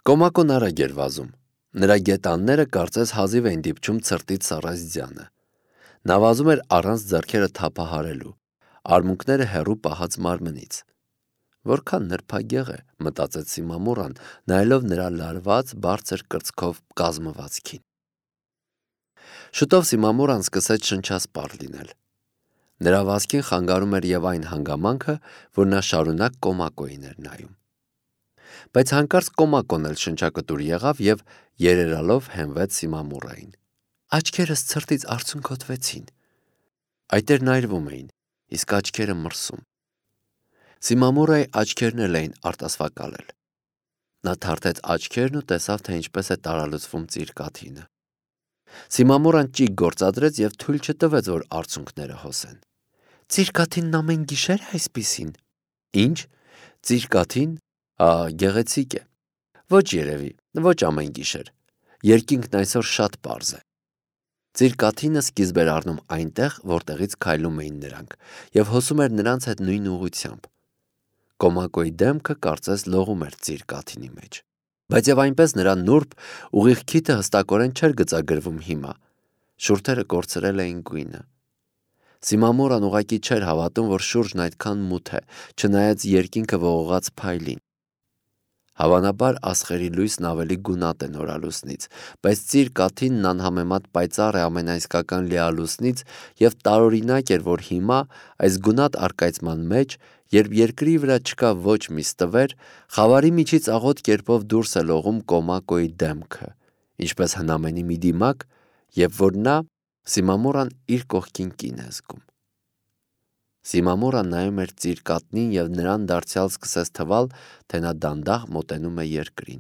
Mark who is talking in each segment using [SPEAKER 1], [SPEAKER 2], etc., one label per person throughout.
[SPEAKER 1] Կոմակոն արագ էր վազում, նրա գետանները կարծես հազիվ էին դիպչում ցրտից սառած ձյանը, նա վազում էր առանց ձեռքերը թափահարելու, արմունկները հեռու պահած մարմնից, որքան նրբագեղ է, մտածեց Սիմամուրան, նայելով նրա լարված, բարձր կրծքով կազմվածքին։ Շուտով Սիմամուրան սկսեց շնչասպառ լինել, նրա վազքին խանգարում էր և այն հանգամանքը, որ նա շարունակ Կոմակոյին էր նայում, բայց հանկարծ Կոմակոն էլ շնչակտուր եղավ և երերալով հենվեց Սիմամուրային, աչքերս ցրտից արցունքոտվեցին, այտերն այրվում էին, իսկ աչքերը մրսում, Սիմամուրայի աչքերն էլ էին արտասվակալել, նա թարթեց աչքերն ու տեսավ, թե ինչպես է տարալուծվում ծիրկաթինը, Սիմամուրան ճիգ գործադրեց և թույլ չտվեց, որ արցունքները հոսեն, ծիրկաթինն ամեն գիշեր է այսպիսին, ինչ, ծիրկաթին, գեղեցիկ է, ոչ երևի, ոչ ամեն գիշեր, երկինքն այսօր շատ պարզ է, ծիրկաթինը սկիզբ էր առնում այնտեղ, որտեղից քայլում էին նրանք և հոսում էր նրանց հետ նույն ուղղությամբ, Կոմակոյի դեմքը կարծես լողում էր ծիրկաթինի մեջ, բայց և այնպես նրա նուրբ, ուղիղ քիթը հստակորեն չէր գծագրվում հիմա, շուրթերը կորցրել էին գույնը, Սիմամուրան ուղղակի չէր հավատում, որ շուրջն այդքան մութ է, չնայած երկինքը ողողաց փայլին, Հավանաբար աստղերի լույսն ավելի գունատ է նորալուսնից, բայց ծիրկաթինն անհամեմատ պայծառ է ամենաիսկական լիալուսնից և տարօրինակ էր, որ հիմա, այս գունատ առկայծման մեջ, երբ երկրի վրա չկա ոչ մի ստվեր, խավարի միջից աղոտ կերպով դուրս է լողում Կոմակոյի դեմքը, ինչպես հնամենի մի դիմակ, և որ նա, Սիմամուրան իր կողքին կին է զգում։ Սիմամուրան նայում էր ծիրկատնին և նրան դարձյալ սկսեց թվալ, թե նա դանդաղ մոտենում է երկրին։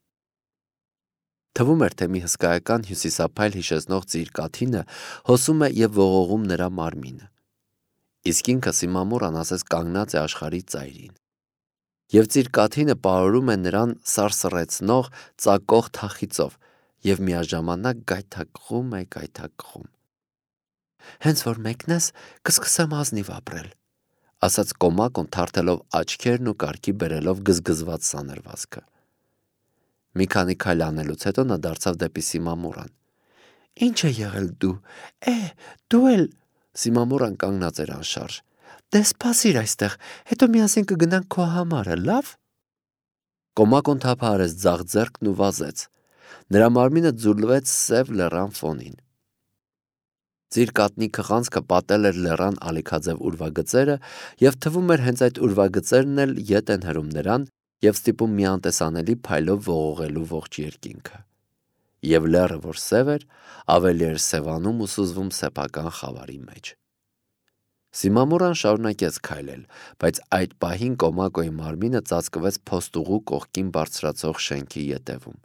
[SPEAKER 1] Թվում էր, թե մի հսկայական հյուսիսափայլ հիշեցնող ծիրկաթինը հոսում է և ողողում նրա մարմինը։ Իսկ ինքը Սիմամուրան ասես կանգնած է աշխարհի ծայրին։ Եվ ծիրկաթինը պարուրում է նրան սարսռեցնող, ծակող թախիծով և միաժամանակ գայթակղում։ Հենց որ մեկնես, կսկսեմ ազնիվ ապրել, ասաց Կոմակոն թարթելով աչքերն ու կարգի բերելով գզգզված սանրվածքը։ Մի քանի քայլ անելուց հետո նա դարձավ դեպի Սիմամուրան։ Ինչ է եղել դու, դու էլ, Սիմամուրան կանգնած էր անշարժ, դե սպասիր այստեղ, հետո միասին կգնանք քո համարը, լավ։ Կոմակոն թափահարեց ձախ ձեռքն ու վազեց, նրա մարմինը ձուլվեց սև լեռան ֆոնին։ Ծիրկատնի քղանցքը պատել էր լեռան ալիքաձև ուրվագծերը և թվում էր հենց այդ ուրվագծերն էլ ետ են հրում նրան և ստիպում մի անտեսանելի փայլով ողողելու ողջ երկինքը։ Եվ լեռը, որ սև էր, ավելի էր սևանում ու սուզվում սեփական խավարի մեջ։ Սիմամուրան շարունակեց քայլել, բայց այդ պահին Կոմակոյի մարմինը ծածկվեց փոստուղու կողքին բարձրացող շենքի ետևում։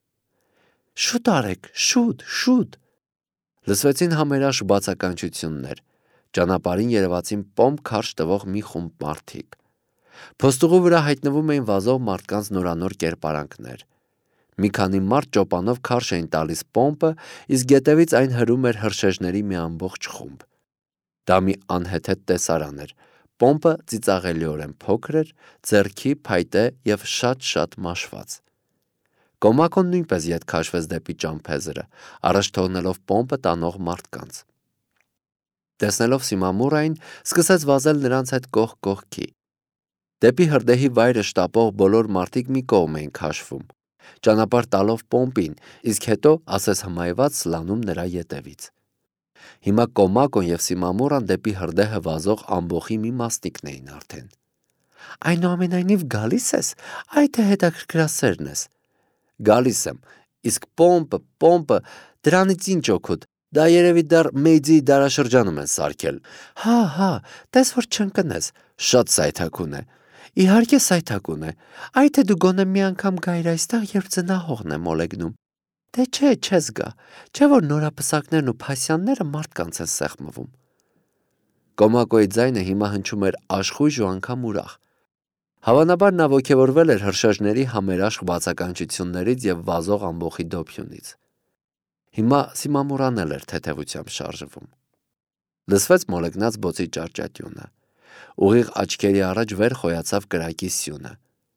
[SPEAKER 1] Շուտ արեք, շուտ։ Լսվեցին համերաշխ բացականչություններ, ճանապարհին երևացին պոմպ քարշ տվող մի խումբ մարդիկ։ Փոստուղու վրա հայտնվում էին վազող մարդկանց նորանոր կերպարանքներ։ Մի քանի մարդ ճոպանով քարշ էին տալիս պոմպը, իսկ ետևից այն հրում էր հրշեջների մի ամբողջ խումբ։ Դա մի անհեթեթ տեսարան էր, պոմպը ծիծաղելիորեն փոքր էր, ձեռքի, փայտե և շատ մաշված։ Կոմակոն նույնպես ետ քաշվեց դեպի ճամփեզրը, առաջ թողնելով պոմպը տանող մարդկանց։ Տեսնելով Սիմամուրային, սկսեց վազել նրանց հետ կողք կողքի։ Դեպի հրդեհի վայրը շտապող բոլոր մարդիկ մի կողմ էին քաշվում, ճանապարհ տալով պոմպին, իսկ հետո ասես հմայված սլանում նրա ետևից։ Հիմա Կոմակոն և Սիմամուրան դեպի հրդեհը վազող ամբոխի մի մասնիկն էին արդեն։ Այնուամենայնիվ գալի՞ս ես, այ թե հետաքրքրասերն ես։ Գալիս եմ, իսկ պոմպը, դրանից ինչ օգուտ, դա երևի դեռ Մեյձիի դարաշրջանում են սարքել։ Հա, տես որ չընկնես, շատ սայթաքուն է։ Իհարկե սայթաքուն է, այ թե դու գոնե մի անգամ գայիր այստեղ, երբ ձնահողն է մոլեգնում։ Դե չես գա, չէ որ նորապսակներն ու փասյանները մարդկանց են սեղմվում։ Կոմակոյի ձայնը հիմա հնչում էր աշխույժ ու անգամ ուրախ։ Հավանաբար նա ոգևորվել էր հրշեջների համերաշխ բացականչություններից և վազող ամբոխի դոփյունից։ Հիմա Սիմամուրան էլ էր թեթևությամբ շարժվում։ Լսվեց մոլեգնած բոցի ճարճատյունը։ Ուղիղ աչքերի առաջ վեր խոյացավ կրակի սյունը։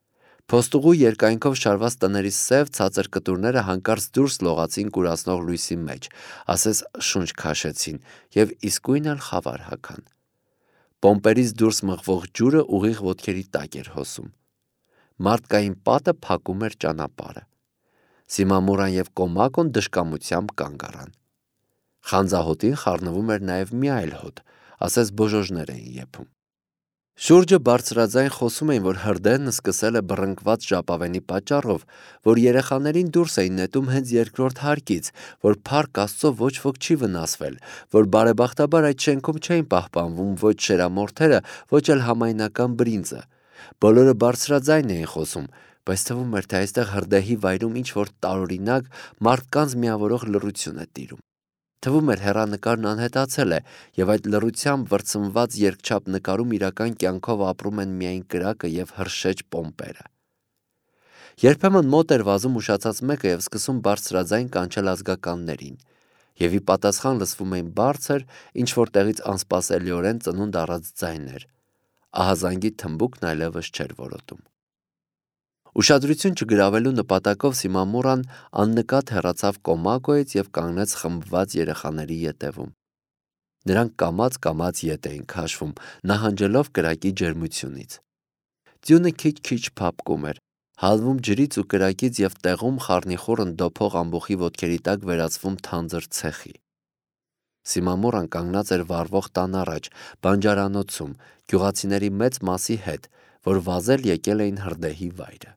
[SPEAKER 1] Փոստուղու երկայնքով շարված տների սև ցածր կտուրները հանկարծ դուրս լողացին կուրացնող լույսի մեջ, ասես շունչ քաշեցին եւ իսկույն էլ խավար հագան։ Պոմպերից դուրս մղվող ջուրը ուղիղ ոտքերի տակ էր հոսում։ Մարդկային պատը փակում էր ճանապարհը։ Սիմամուրան եւ Կոմակոն դժկամությամբ կանգ առան։ Խանձահոտին խառնվում էր նաեւ մի այլ հոտ, ասես բոժոժներ էին եփում։ Շուրջը բարձրաձայն խոսում էին, որ հրդեհն սկսել է բռնկված ժապավենի պատճառով, որ երեխաներին դուրս էին նետում հենց երկրորդ հարկից, որ փառք Աստծո ոչ ոք չի վնասվել, որ բարեբախտաբար այդ շենքում չէին պահպանվում ոչ շերամորթերը, ոչ էլ համայնական բրինձը։ Բոլորը բարձրաձայն էին խոսում, բայց թվում էր, թե այստեղ հրդեհի վայրում ինչ-որ տարօրինակ մարդկանց միավորող լռություն է տիրում։ Թվում էր հեռանկարն անհետացել է, եւ այդ լռությամբ վրձնված երկչափ նկարում իրական կյանքով ապրում են միայն կրակը եւ հրշեջ պոմպերը։ Երբեմն մոտ էր վազում ուշացած մեկը եւ սկսում բարձրաձայն կանչել ազգականներին, եւ ի պատասխան լսվում էին բարձր, ինչ որ տեղից անսպասելիորեն ծնունդ առած ձայներ։ Ահազանգի թմբուկն այլևս չէր որոտում։ Ուշադրություն չգրավելու նպատակով Սիմամուրան աննկատ հեռացավ Կոմակոյից եւ կանգնեց խմբված երեխաների ետևում։ Նրանք կամաց-կամաց ետ էին քաշվում, նահանջելով կրակի ջերմությունից։ Ձյունը քիչ-քիչ փափկում էր, հալվում ջրից ու կրակից եւ տեղում խառնիխուռն դոփող ամբոխի ոտքերի տակ վերածվում թանձր ցեխի։ Սիմամուրան կանգնած էր վառվող տան առաջ, բանջարանոցում, գյուղացիների մեծ մասի հետ, որ վազել եկել էին հրդեհի վայրը։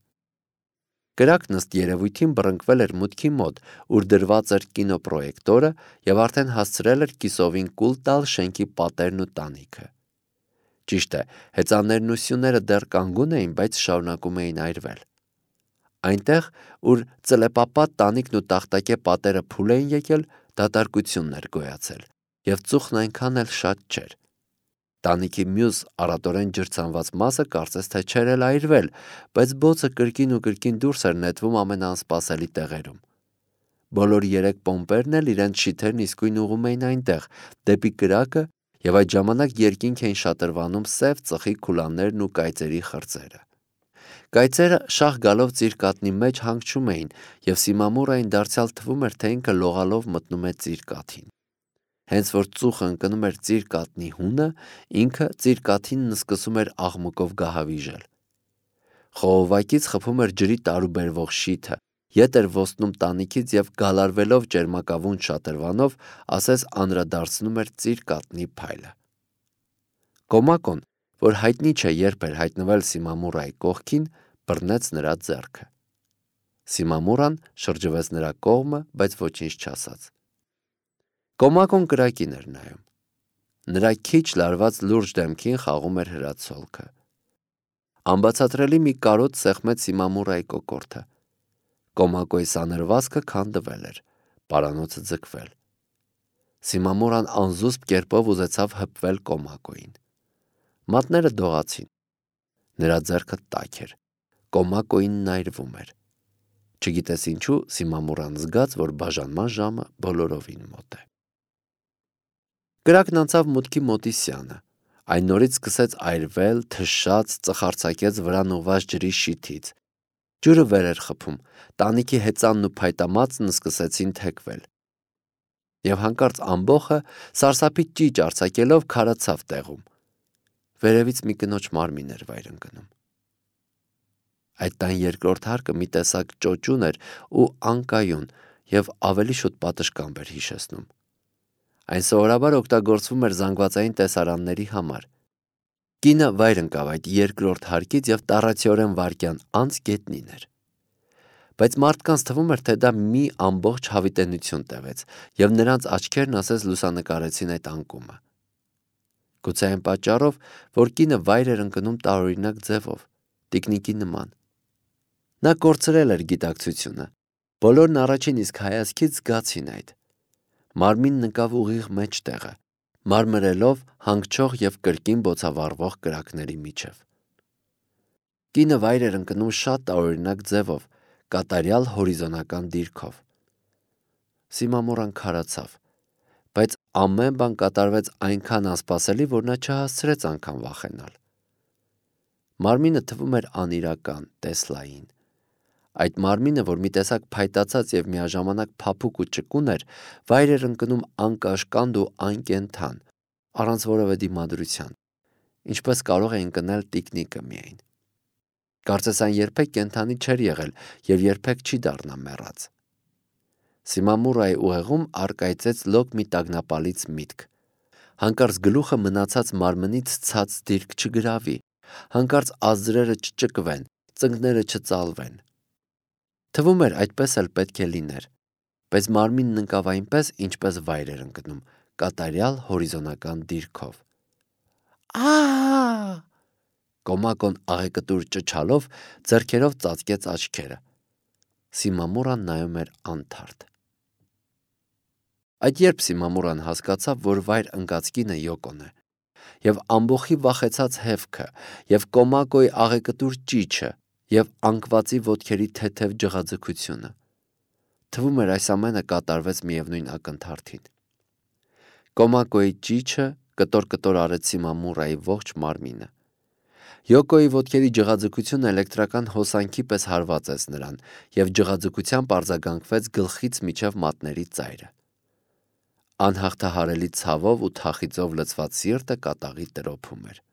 [SPEAKER 1] Կրակն ըստ երևույթին բռնկվել էր մուտքի մոտ, ուր դրված էր կինոպրոյեկտորը եւ արդեն հասցրել էր կիսովին կուլ տալ շենքի պատերն ու տանիքը։ Ճիշտ է, հեծաններն ու սյուները դեռ կանգուն էին, բայց շարունակում էին այրվել։ Այնտեղ, ուր ծլեպապատ տանիքն ու տախտակե պատերը փուլ էին եկել, դատարկությունն էր գոյացել, եւ ծուխն այնքան էլ շատ չէր։ Տանիքի մյուս առատորեն ջրցանված մասը կարծես թե չէր էլ այրվել, բայց բոցը կրկին ու կրկին դուրս էր նետվում ամենաանսպասելի տեղերում։ Բոլոր 3 պոմպերն էլ իրենց շիթերն իսկույն ուղում էին այնտեղ, դեպի կրակը, եւ այդ ժամանակ երկինք էին շատրվանում սև ծխի քուլաներն ու կայծերի խրձերը։ Կայծերը շաղ գալով ծիրկատնի մեջ հանգչում էին, եւ Սիմամուրային դարձյալ թվում էր, թե ինքը լողալով մտնում է ծիրկաթին։ Հենց որ ծուխը ընկնում էր ծիրկատնի հունը, ինքը ծիրկաթինն սկսում էր աղմուկով գահավիժել։ Խողովակից խփում էր ջրի տարուբերվող շիթը, ետ էր ոսնում տանիքից եւ գալարվելով ճերմակավուն շատրվանով, ասես անդրադարձնում էր ծիրկատնի փայլը։ Կոմակոն, որ հայտնի չէ երբ էր հայտնվել Սիմամուրայի կողքին, բռնեց նրա ձեռքը։ Սիմամուրան շրջվեց նրա կողմը, բայց ոչինչ չասաց։ Կոմակոն կրակին էր նայում։ Նրա քիչ լարված լուրջ դեմքին խաղում էր հրացոլքը։ Անբացատրելի մի կարոտ սեղմեց Սիմամուրայի կոկորդը։ Կոմակոյի սանրվածքը քանդվել էր, պարանոցը ձգվել։ Սիմամուրան անզուսպ կերպով ուզեցավ հպվել Կոմակոյին։ Մատները դողացին։ Նրա ձեռքը տաք էր։ Կոմակոյին նայրվում էր։ Չգիտես ինչու Սիմամուրան զգաց, որ բաժանման ժամը բոլորովին մոտ է։ Կրակն անցավ մուտքի մոտիսյանը, այն նորից սկսեց այրվել, թշաց, ծխարցակեց վրան ուղված ջրի շիթից։ Ջուրը վեր էր խփում, տանիքի հեծանն ու փայտամածն սկսեցին թեքվել։ Եվ հանկարծ ամբոխը սարսափի ճիճ արձակելով քարացավ տեղում։ Վերևից մի կնոջ մարմին էր վայր ընկնում։ Այդ տան երկրորդ հարկը մի տեսակ ճոճուն էր ու անկայուն եւ ավելի շուտ պատշգամբ էր հիշեցնում։ Այն սովորաբար օգտագործվում էր զանգվածային տեսարանների համար։ Կինը վայր ընկավ այդ երկրորդ հարկից եւ տառացիորեն վայրկյան անց գետնին էր։ Բայց մարդկանց թվում էր, թե դա մի ամբողջ հավիտենություն տևեց, եւ նրանց աչքերն ասես լուսանկարեցին այդ անկումը։ Գուցե այն պատճառով, որ կինը վայր էր ընկնում տարօրինակ ձևով, տիկնիկի նման։ Նա կորցրել էր գիտակցությունը։ Բոլորն առաջին իսկ հայացքից զգացին այդ։ Մարմինն ընկավ ուղիղ մեջտեղը, մարմրելով հանգչող եւ կրկին բոցավառվող կրակների միջև։ Կինը վայր էր ընկնում շատ տարօրինակ ձևով, կատարյալ հորիզոնական դիրքով։ Սիմամուրան քարացավ, բայց ամեն բան կատարվեց այնքան անսպասելի, որ նա չհասցրեց անգամ վախենալ։ Մարմինը թվում էր անիրական, տեսլային։ Այդ մարմինը, որ մի տեսակ փայտացած եւ միաժամանակ փափուկ ու ճկուն էր, վայր էր ընկնում անկաշկանդ ու անկենդան, առանց որևէ դիմադրության, ինչպես կարող է ընկնել տիկնիկը միայն։ Կարծես այն երբեք կենդանի չէր եղել եւ երբեք չի դառնա մեռած։ Սիմամուրայի ուղեղում առկայծեց լոկ մի տագնապալից միտք։ Հանկարծ գլուխը մնացած մարմնից ցած դիրք չգրավի, հանկարծ ազդրերը չճկվեն, ծնկները չծալվեն։ Թվում էր այդպես էլ պետք է լիներ, բայց մարմինն ընկավ այնպես, ինչպես վայր էր ընկնում, կատարյալ հորիզոնական դիրքով։ Ա! Կոմակոն աղեկտուր ճչալով ձեռքերով ծածկեց աչքերը։ Սիմամուրան նայում էր անթարթ։ Այդ երբ Սիմամուրան հասկացավ, որ վայր ընկած կինը Յոկոն է, եւ ամբողի վախեցած հևքը, եւ Կոմակոյի աղեկտուր ճիչը, եւ անկվածի ոտքերի թեթև ջղաձգությունը։ Թվում էր այս ամենը կատարվեց միևնույն ակնթարթին։ Կոմակոյի ճիչը կտոր-կտոր արեց Սիմամուրայի ողջ մարմինը։ Յոկոյի ոտքերի ջղաձգությունը էլեկտրական հոսանքի պես հարվածեց նրան, եւ ջղաձգությամբ արձագանքվեց գլխից մինչև մատների ծայրը։ Անհաղթահարելի ցավով ու թախիծով լցված սիրտը կատաղի տրոփում էր։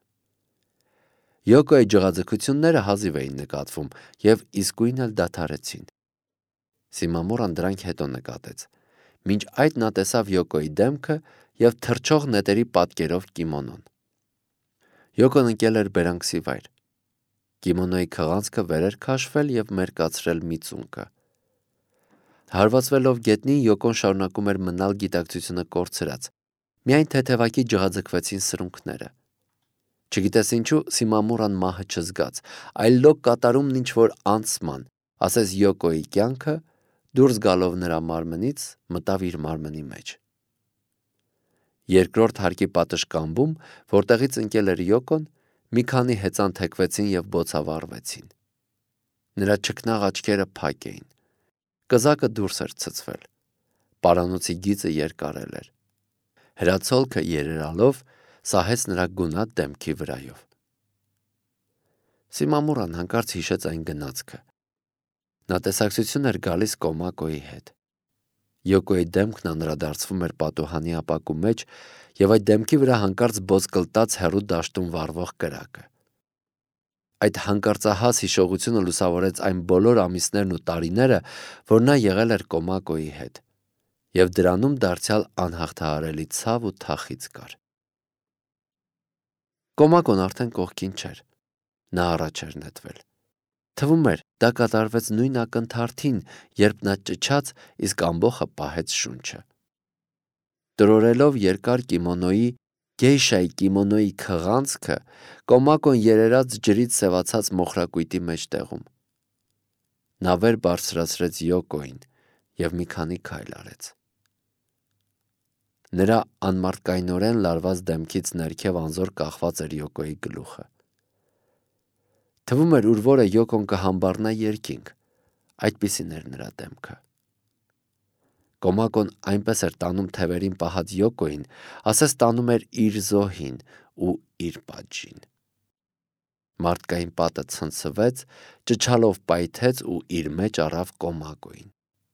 [SPEAKER 1] Յոկոյի ջղաձգությունները հազիվ էին նկատվում եւ իսկույն էլ դադարեցին։ Սիմամուրան դրանք հետո նկատեց։ Մինչ այդ նա տեսավ Յոկոյի դեմքը եւ թռչող նետերի պատկերով կիմոնոն։ Յոկոն ընկել էր բերանքսի վայր։ Կիմոնոյի քղանցքը վեր էր քաշվել եւ մերկացրել մի ծունկը։ Հարվածվելով գետնին, Յոկոն շարունակում էր մնալ գիտակցությունը կորցրած։ Միայն թեթևակի ջղաձգվեցին սրունքները։ Չգիտես ինչու Սիմամուրան մահը չզգաց, այլ լոկ կատարումն ինչ որ անցման, ասես Յոկոյի կյանքը դուրս գալով նրա մարմնից մտավ իր մարմնի մեջ։ Երկրորդ հարկի պատշգամբում, որտեղից ընկել էր Յոկոն, մի քանի հեծան թեքվեցին եւ բոցավառվեցին։ Նրա չքնաղ աչքերը փակ էին։ Կզակը դուրս էր ցցվել։ Պարանոցի գիծը երկարել էր։ Հրացոլքը երերալով սահեց նրա գունատ դեմքի վրայով։ Սիմամուրան հանկարծ հիշեց այն գնացքը։ Նա տեսակցություն էր գալիս Կոմակոյի հետ։ Յոկոյի դեմքն անդրադարձվում էր պատուհանի ապակու մեջ եւ այդ դեմքի վրա հանկարծ բոցկլտած հեռու դաշտում վառվող կրակը։ Այդ հանկարծահաս հիշողությունը լուսավորեց այն բոլոր ամիսներն ու տարիները, որ նա եղել էր Կոմակոյի հետ, եւ դրանում դարձյալ անհաղթահարելի ցավ ու թախիծ կար։ Կոմակոն արդեն կողքին չէր։ Նա առաջ էր նետվել։ Թվում էր, դա կատարվեց նույն ակնթարթին, երբ նա ճչաց, իսկ ամբոխը պահեց շունչը։ Տրորելով երկար կիմոնոյի, գեյշայի կիմոնոյի քղանցքը, Կոմակոն երերած ջրից սևացած մոխրակույտի մեջտեղում։ Նա վեր բարձրացրեց Յոկոյին եւ մի քանի քայլ արեց։ Նրա անմարդկայնորեն լարված դեմքից ներքև անզոր կախված էր Յոկոյի գլուխը։ Թվում էր, ուր որը Յոկոն կհամբառնա երկինք, այդպիսին էր նրա դեմքը։ Կոմակոն այնպես էր տանում թևերին պահած Յոկոյին, ասես տանում էր իր զոհին ու իր պատժին։ Մարդկային պատը ցնցվեց, ճչալով պայթեց ու իր մեջ առավ Կոմակոյին։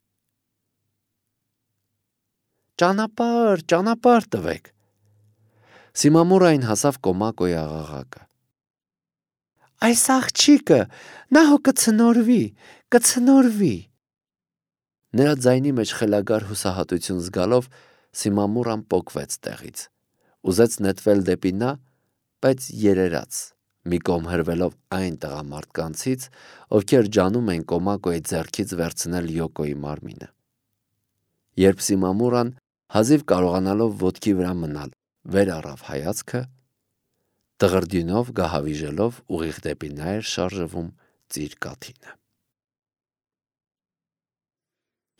[SPEAKER 1] Ճանապարհ տվեք։ Սիմամուրային հասավ Կոմակոյի աղաղակը։ Այս աղջիկը, նա հո կցնորվի։ Նրա ձայնի մեջ խելագար հուսահատություն զգալով Սիմամուրան պոկվեց տեղից։ Ուզեց նետվել դեպի նա, բայց երերաց, մի կողմ հրվելով այն տղամարդկանցից, ովքեր ջանում են Կոմակոյի ձեռքից վերցնել Յոկոյի մարմինը։ Երբ Սիմամուրան, հազիվ կարողանալով ոտքի վրա մնալ, վեր առավ հայացքը, տղրդյունով գահավիժելով ուղիղ դեպի նա էր շարժվում ծիր կաթինը։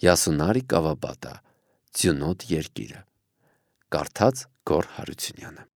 [SPEAKER 1] Յասունարի Կավաբատա, Ձյունոտ երկիրը, կարդաց Գոռ Հարությունյանը։